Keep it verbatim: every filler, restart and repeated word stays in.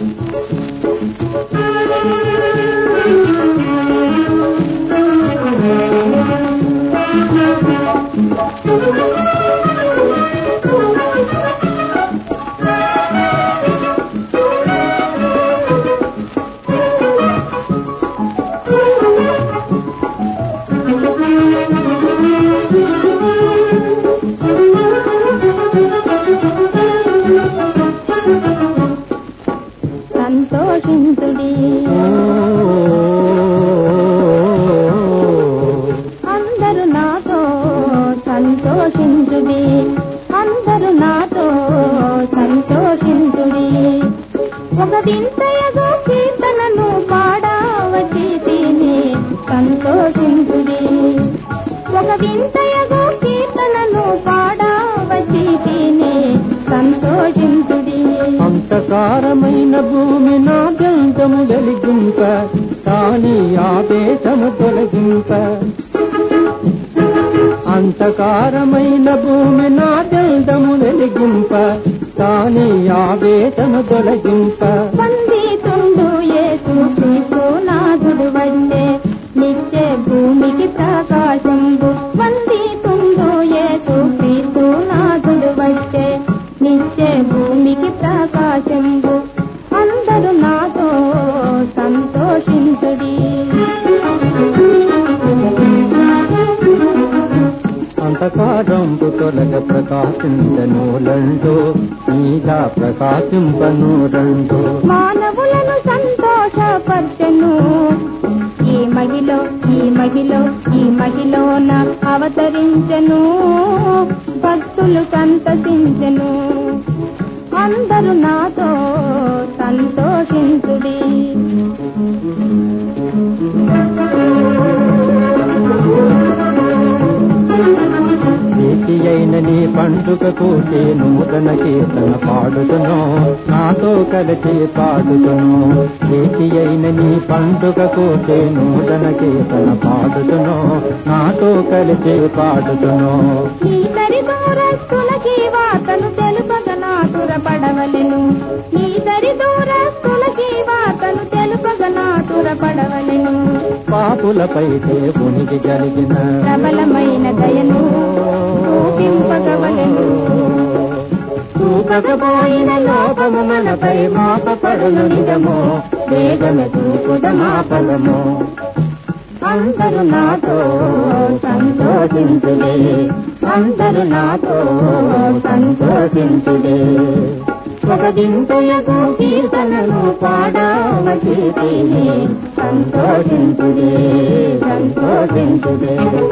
సంతోషించుడి అందరూ నాతో సంతోషించుడి అందరూ నాతో సంతోషించుడి ఒక వింతయగు కీర్తనను పాడవచి తిని సంతోషించుడి ఒక వింతయగు కీర్తనను పాడవచి తిని సంతోషించుడి అంతకారమైన భూమి నా గంధము వెలిగింప కాని ఆదేశము తొలగింప అంతకారమైన భూమి నా గంధము వెలిగింప కాని ఆవేశము తొలగింప వందితుండు యేసు క్రీస్తు నాథుడు వచ్చే నిత్య భూమికి ప్రకాశంబు వందితుండు యేసు క్రీస్తు నాథుడు వచ్చే నిత్య భూమికి ప్రకాశంబు అందరూ నాతో సంతోషించుడి అంతకారంపు తొలగ ప్రకాశించను రండు మీద ప్రకాశింపను రండు మానవులను సంతోషపరచెను ఈ మహిలో ఈ మహిలో ఈ మహిలోన అవతరించెను భక్తులు సంతసించెను అందరూ నాతో సంతోషించుడి నీతి అయిన నీ పండుగకు నూతన కీర్తన పాడుతును నాతో కలిసి పాడుతును నీతి అయిన నీ పండుగకు నూతన కీర్తన పాడుతును నాతో కలిసి పాడుతును నీ దరిదూరస్తులకి వార్తను తెలుపగ నాతురపడవలెను నీ దరిదూరస్తులకి వార్తను తెలుపగ నాతురపడవలెను పాపులపై దేవునికి కలిగిన ప్రబలమైన దయను చూపింపగవలెను చూపకపోయిన లోపము మనపై మాపపడును నిజము వేగమే చూపుద మా ఫలము అందరూ నాతో సంతోషించులే అందరూ నాతో సంతోషించులే ఒక వింతయగు కీర్తనను పాడవచి తిని సంతోషించులే సంతోషించులే